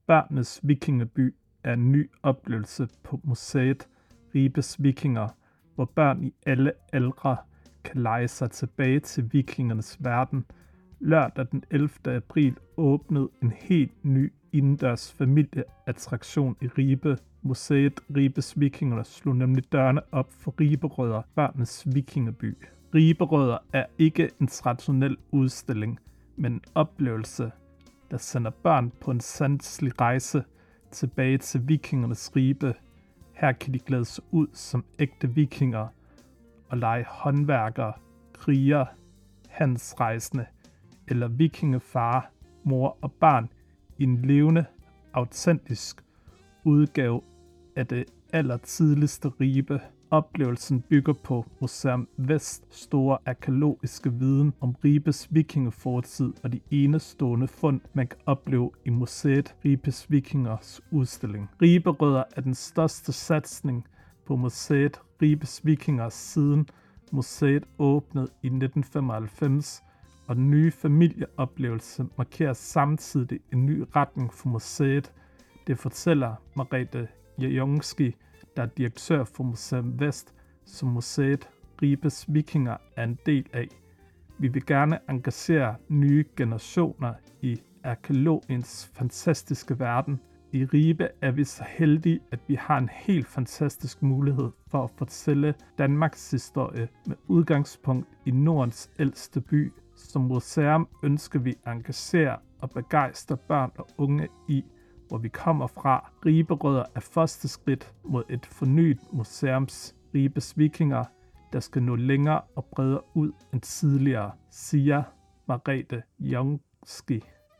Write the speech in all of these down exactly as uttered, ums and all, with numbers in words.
Børnenes Vikingeby er en ny oplevelse på museet Ribes Vikinger, hvor børn i alle aldre kan lege sig tilbage til vikingernes verden. Lørdag den ellevte april åbnede en helt ny indendørs familieattraktion i Ribe. Museet Ribes Vikinger slog nemlig dørene op for Riberødder, børnenes vikingeby. Riberødder er ikke en traditionel udstilling, men en oplevelse, der sender børn på en sanselig rejse tilbage til vikingernes Ribe. Her kan de glæde sig ud som ægte vikinger og lege håndværkere, kriger, handelsrejsende eller vikingefar, mor og barn i en levende, autentisk udgave af det allertidligste Ribe. Oplevelsen bygger på Museum Vest store arkæologiske viden om Ribes vikingefortid og de enestående fund, man kan opleve i museet Ribes Vikingers udstilling. Riberødder er den største satsning på museet Ribes Vikingers siden museet åbnede i nitten femoghalvfems, og den nye familieoplevelse markerer samtidig en ny retning for museet. Det fortæller Merete Jajonski, der er direktør for Museum Vest, som museet Ribes Vikinger er en del af. Vi vil gerne engagere nye generationer i arkæologiens fantastiske verden. I Ribe er vi så heldige, at vi har en helt fantastisk mulighed for at fortælle Danmarks historie med udgangspunkt i Nordens ældste by. Som museum ønsker vi at engagere og begejstre børn og unge i, hvor vi kommer fra. Riberødder er første skridt mod et fornyet museums Ribes Vikinger, der skal nå længere og bredere ud end tidligere, siger Merete Jajonski.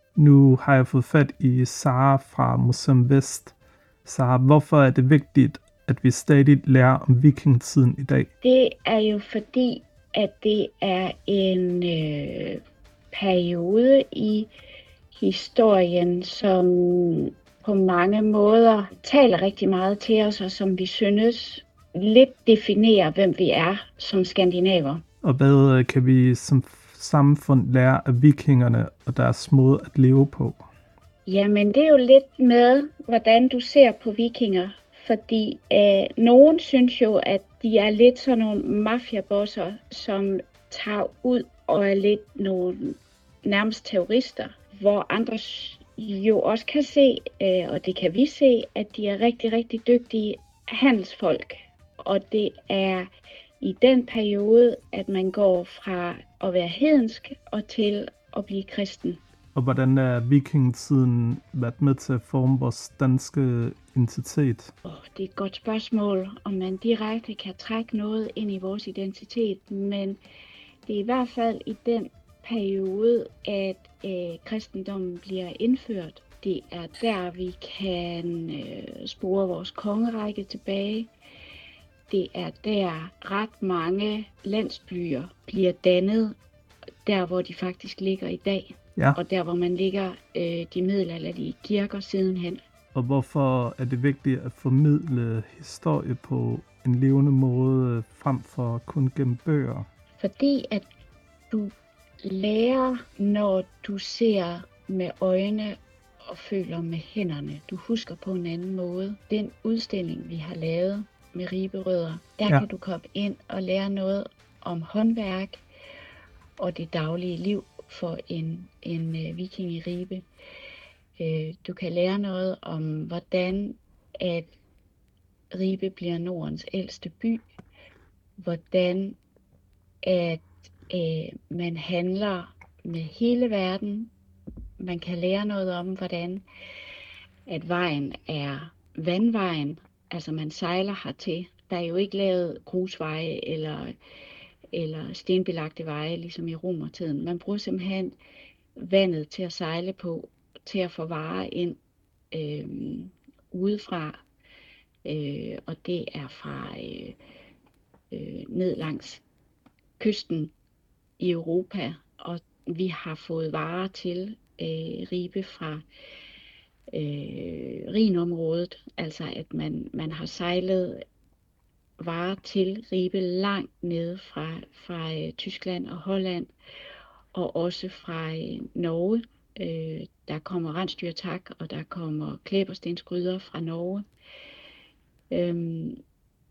Nu har jeg fået fat i Sara fra Museum Vest. Sara, hvorfor er det vigtigt, at vi stadig lærer om vikingetiden i dag? Det er jo fordi, at det er en øh, periode i historien, som på mange måder taler rigtig meget til os, og som vi synes lidt definerer, hvem vi er som skandinaver. Og hvad kan vi som samfund lære af vikingerne og deres måde at leve på? Jamen, det er jo lidt med, hvordan du ser på vikinger. Fordi øh, nogen synes jo, at de er lidt sådan nogle mafiabosser, som tager ud og er lidt nogle nærmest terrorister. Hvor andre jo også kan se, øh, og det kan vi se, at de er rigtig, rigtig dygtige handelsfolk. Og det er i den periode, at man går fra at være hedensk og til at blive kristen. Og hvordan er vikingetiden været med til at forme vores danske identitet? Oh, det er et godt spørgsmål, om man direkte kan trække noget ind i vores identitet. Men det er i hvert fald i den periode, at øh, kristendommen bliver indført. Det er der, vi kan øh, spore vores kongerække tilbage. Det er der, ret mange landsbyer bliver dannet, der hvor de faktisk ligger i dag. Ja. Og der hvor man ligger øh, de middelalderlige kirker sidenhen. Og hvorfor er det vigtigt at formidle historie på en levende måde, frem for kun gennem bøger? Fordi at du lærer, når du ser med øjne og føler med hænderne. Du husker på en anden måde. Den udstilling, vi har lavet med Riberødder, der ja. kan du komme ind og lære noget om håndværk og det daglige liv for en, en uh, viking i Ribe. Uh, du kan lære noget om, hvordan at Ribe bliver Nordens ældste by. Hvordan at uh, man handler med hele verden. Man kan lære noget om, hvordan at vejen er vandvejen. Altså man sejler hertil. Der er jo ikke lavet grusveje eller, eller stenbelagte veje, ligesom i romertiden. Man bruger simpelthen vandet til at sejle på, til at få varer ind øh, udefra. Øh, og det er fra øh, øh, ned langs kysten i Europa. Og vi har fået varer til øh, Ribe fra øh, Rhinområdet, altså at man, man har sejlet varer til Ribe langt nede fra, fra øh, Tyskland og Holland, og også fra øh, Norge. Øh, der kommer rensdyrtak, og der kommer klæberstensgryder fra Norge. Øhm,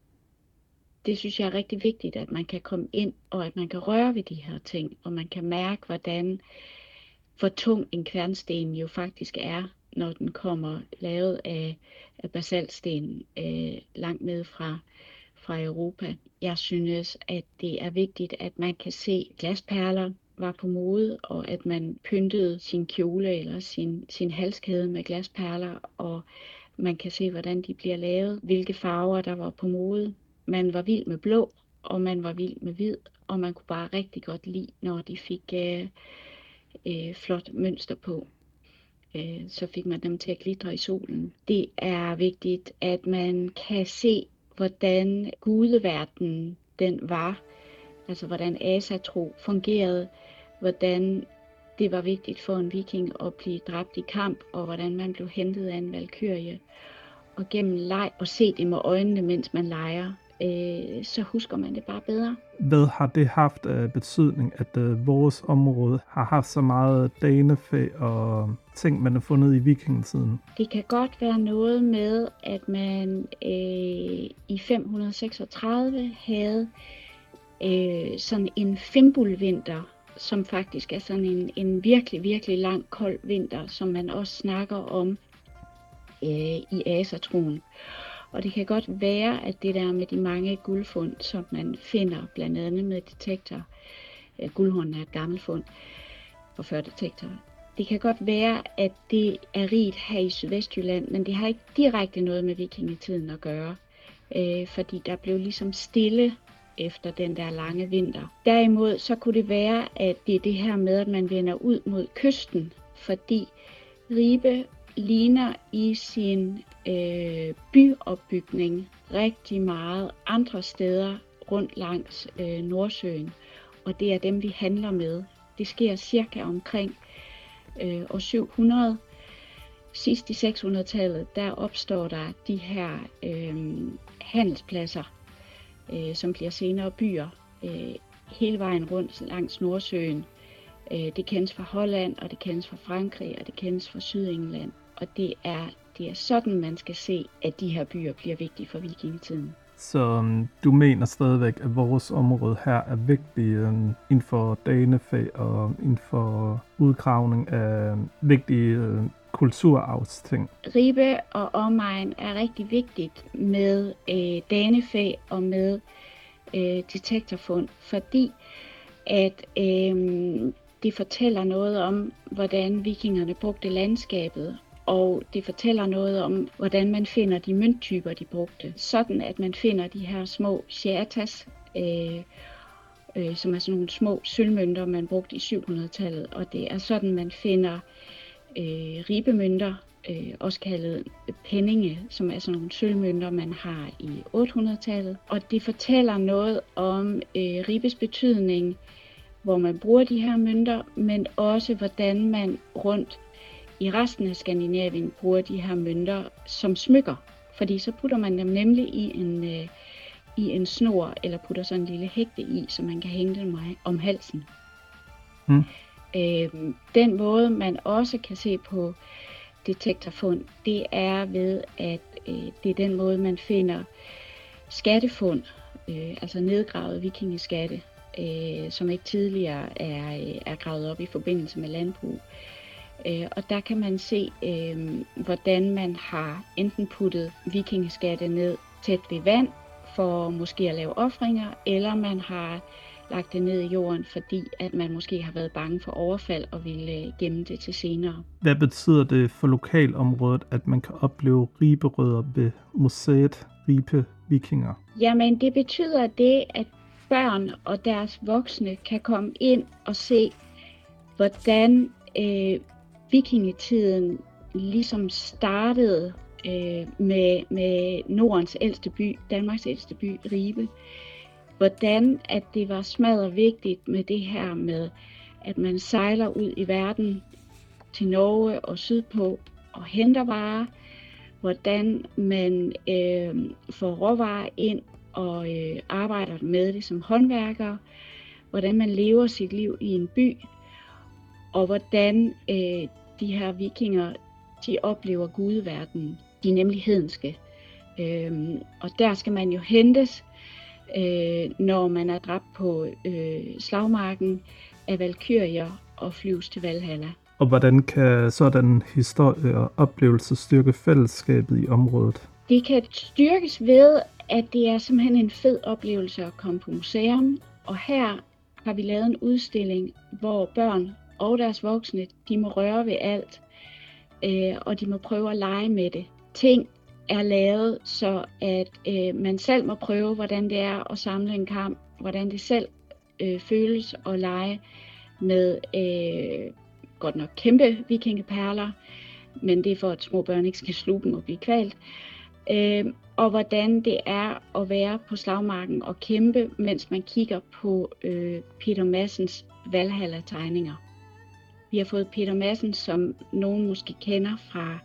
det synes jeg er rigtig vigtigt, at man kan komme ind, og at man kan røre ved de her ting, og man kan mærke, hvordan hvor tung en kværnsten jo faktisk er, når den kommer lavet af, af basaltsten øh, langt ned fra, fra Europa. Jeg synes, at det er vigtigt, at man kan se glasperler var på mode, og at man pyntede sin kjole eller sin, sin halskæde med glasperler, og man kan se, hvordan de bliver lavet, hvilke farver der var på mode. Man var vild med blå, og man var vild med hvid, og man kunne bare rigtig godt lide, når de fik øh, øh, flot mønster på. Øh, så fik man dem til at glitre i solen. Det er vigtigt, at man kan se, hvordan gudeverdenen den var, altså hvordan asatro fungerede, hvordan det var vigtigt for en viking at blive dræbt i kamp, og hvordan man blev hentet af en valkyrie. Og gennem leg og se det med øjnene, mens man leger, øh, så husker man det bare bedre. Hvad har det haft af betydning, at øh, vores område har haft så meget danefæ og ting, man har fundet i vikingetiden? Det kan godt være noget med, at man øh, i fem hundrede seksogtredive havde øh, sådan en fimbulvinter, som faktisk er sådan en, en virkelig, virkelig lang, kold vinter, som man også snakker om øh, i asatroen. Og det kan godt være, at det der med de mange guldfund, som man finder blandt andet med detektor, øh, guldhorn er et gammelt fund for før detektor. Det kan godt være, at det er rigt her i Sydvestjylland, men det har ikke direkte noget med vikingetiden at gøre, øh, fordi der blev ligesom stille efter den der lange vinter. Derimod så kunne det være, at det er det her med, at man vender ud mod kysten, fordi Ribe ligner i sin øh, byopbygning rigtig meget andre steder rundt langs øh, Nordsøen, og det er dem, vi handler med. Det sker cirka omkring øh, år syv hundrede. Sidst i seks hundrede-tallet, der opstår der de her øh, handelspladser, øh, som bliver senere byer, øh, hele vejen rundt langs Nordsøen. Øh, det kendes fra Holland, og det kendes fra Frankrig, og det kendes fra Sydengland. Og det er, det er sådan, man skal se, at de her byer bliver vigtige for vikingetiden. Så um, du mener stadigvæk, at vores område her er vigtigt um, inden for danefæ og inden for udgravning af vigtige uh, kulturarvsting? Ribe og omegn er rigtig vigtigt med øh, danefæ og med øh, detektorfund, fordi at øh, det fortæller noget om, hvordan vikingerne brugte landskabet, og det fortæller noget om, hvordan man finder de mønttyper, de brugte. Sådan at man finder de her små shiatas, øh, øh, som er sådan nogle små sølvmønter, man brugte i syv hundrede-tallet, og det er sådan, man finder øh, ribemønter, øh, også kaldet penninge, som er sådan nogle sølvmønter, man har i otte hundrede-tallet. Og det fortæller noget om øh, ribes betydning, hvor man bruger de her mønter, men også hvordan man rundt i resten af Skandinavien bruger de her mønter som smykker. Fordi så putter man dem nemlig i en, øh, i en snor, eller putter sådan en lille hægte i, så man kan hænge dem om halsen. Mm. Øh, den måde, man også kan se på detektorfund, det er ved, at øh, det er den måde, man finder skattefund, øh, altså nedgravede vikingeskatte, øh, som ikke tidligere er, er gravet op i forbindelse med landbrug. Øh, og der kan man se, øh, hvordan man har enten puttet vikingeskatte ned tæt ved vand, for måske at lave ofringer, eller man har lagt det ned i jorden, fordi at man måske har været bange for overfald og ville gemme det til senere. Hvad betyder det for lokalområdet, at man kan opleve riberødder ved museet Ribe Vikinger? Jamen det betyder det, at børn og deres voksne kan komme ind og se, hvordan øh, vikingetiden ligesom startede øh, med, med Nordens ældste by, Danmarks ældste by, Ribe. Hvordan at det var smadret vigtigt med det her med, at man sejler ud i verden til Norge og sydpå og henter varer. Hvordan man øh, får råvarer ind og øh, arbejder med det som håndværker. Hvordan man lever sit liv i en by. og hvordan øh, de her vikinger, de oplever gudeverdenen. De er nemlig hedenske. Øh, og der skal man jo hentes, øh, når man er dræbt på øh, slagmarken af valkyrier og flyves til Valhalla. Og hvordan kan sådan historie og oplevelse styrke fællesskabet i området? Det kan styrkes ved, at det er simpelthen en fed oplevelse at komme på museum. Og her har vi lavet en udstilling, hvor børn og deres voksne, de må røre ved alt, øh, og de må prøve at lege med det. Ting er lavet, så at øh, man selv må prøve, hvordan det er at samle en kamp, hvordan det selv øh, føles at lege med øh, godt nok kæmpe vikingeperler, men det er for, at små børn ikke skal sluge dem og blive kvalt. Øh, og hvordan det er at være på slagmarken og kæmpe, mens man kigger på øh, Peter Madsens Valhalla-tegninger. Vi har fået Peter Madsen, som nogen måske kender fra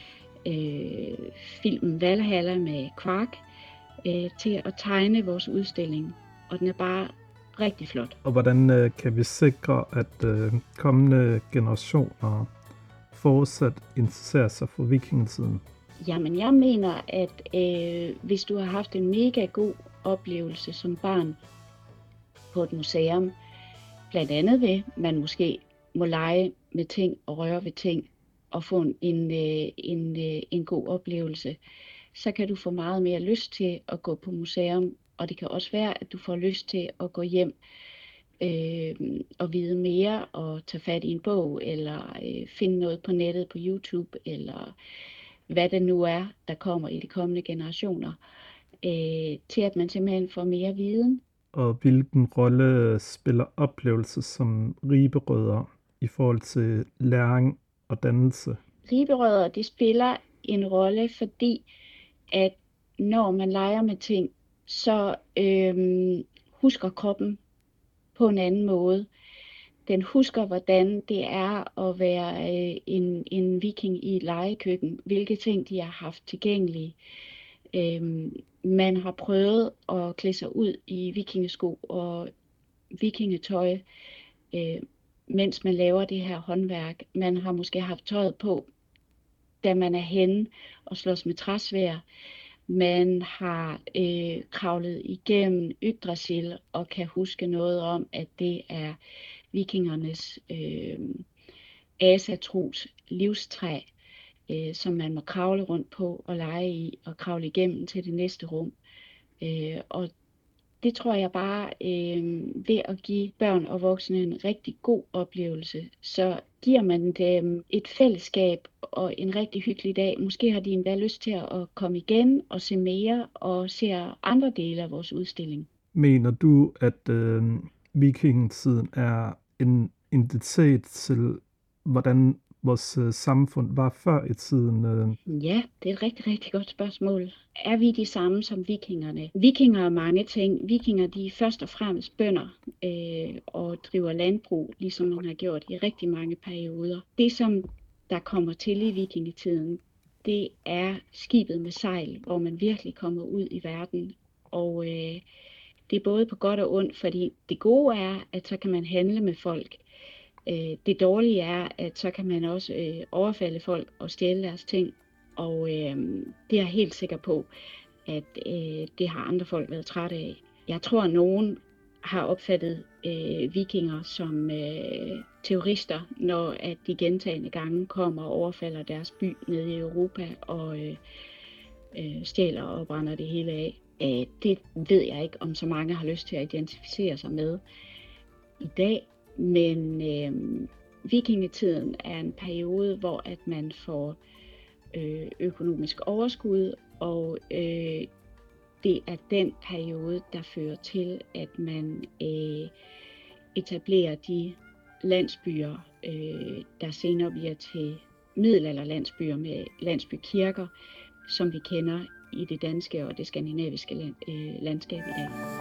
øh, filmen Valhalla med Quark, øh, til at tegne vores udstilling. Og den er bare rigtig flot. Og hvordan øh, kan vi sikre, at øh, kommende generationer fortsat interesserer sig for vikingetiden? Jamen, jeg mener, at øh, hvis du har haft en mega god oplevelse som barn på et museum, blandt andet ved, man måske må lege med ting og røre ved ting og få en, en, en, en god oplevelse, så kan du få meget mere lyst til at gå på museum, og det kan også være, at du får lyst til at gå hjem øh, og vide mere og tage fat i en bog, eller øh, finde noget på nettet på YouTube, eller hvad det nu er, der kommer i de kommende generationer, øh, til at man simpelthen får mere viden. Og hvilken rolle spiller oplevelse som riberødder i forhold til læring og dannelse? Riberødder, det spiller en rolle, fordi at når man leger med ting, så øh, husker kroppen på en anden måde. Den husker, hvordan det er at være øh, en, en viking i et legekøkken, hvilke ting de har haft tilgængelige. Øh, man har prøvet at klæde sig ud i vikingesko og vikingetøj, øh, mens man laver det her håndværk. Man har måske haft tøjet på, da man er henne og slås med træsværd. Man har øh, kravlet igennem Yggdrasil og kan huske noget om, at det er vikingernes øh, asatros livstræ, øh, som man må kravle rundt på og lege i og kravle igennem til det næste rum. Øh, og det tror jeg bare, øh, ved at give børn og voksne en rigtig god oplevelse, så giver man dem et fællesskab og en rigtig hyggelig dag. Måske har de endda lyst til at komme igen og se mere og se andre dele af vores udstilling. Mener du, at øh, vikingetiden er en identitet til, hvordan vores øh, samfund var før i tiden? Øh? Ja, det er et rigtig, rigtig godt spørgsmål. Er vi de samme som vikingerne? Vikinger er mange ting. Vikinger, de er først og fremmest bønder øh, og driver landbrug, ligesom man har gjort i rigtig mange perioder. Det, som der kommer til i vikingetiden, det er skibet med sejl, hvor man virkelig kommer ud i verden. Og øh, det er både på godt og ondt, fordi det gode er, at så kan man handle med folk. Det dårlige er, at så kan man også øh, overfalde folk og stjæle deres ting, og øh, det er jeg helt sikker på, at øh, det har andre folk været trætte af. Jeg tror, at nogen har opfattet øh, vikinger som øh, terrorister, når at de gentagne gange kommer og overfalder deres by nede i Europa og øh, øh, stjæler og brænder det hele af. Øh, det ved jeg ikke, om så mange har lyst til at identificere sig med i dag. Men øh, vikingetiden er en periode, hvor at man får øh, økonomisk overskud, og øh, det er den periode, der fører til, at man øh, etablerer de landsbyer, øh, der senere bliver til middelalderlandsbyer med landsbykirker, som vi kender i det danske og det skandinaviske land, øh, landskab i dag.